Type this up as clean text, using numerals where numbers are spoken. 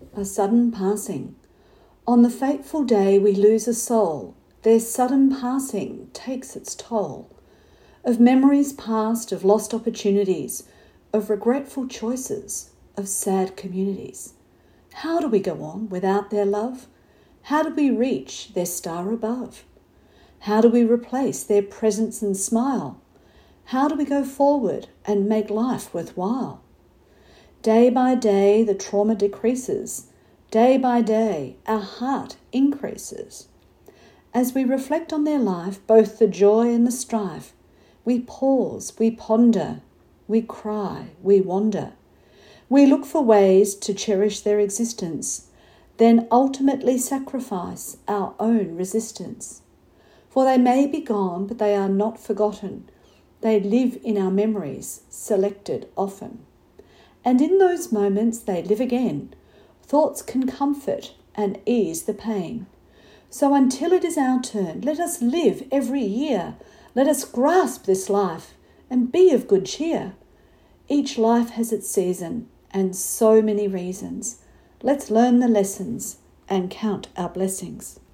a sudden passing. On the fateful day we lose a soul, their sudden passing takes its toll. Of memories past, of lost opportunities, of regretful choices, of sad communities. How do we go on without their love? How do we reach their star above? How do we replace their presence and smile? How do we go forward and make life worthwhile? Day by day the trauma decreases. Day by day our heart increases. As we reflect on their life, both the joy and the strife, we pause, we ponder, we cry, we wander. We look for ways to cherish their existence, then ultimately sacrifice our own resistance. For they may be gone, but they are not forgotten. They live in our memories, selected often. And in those moments they live again. Thoughts can comfort and ease the pain. So until it is our turn, let us live every year. Let us grasp this life and be of good cheer. Each life has its season and so many reasons. Let's learn the lessons and count our blessings.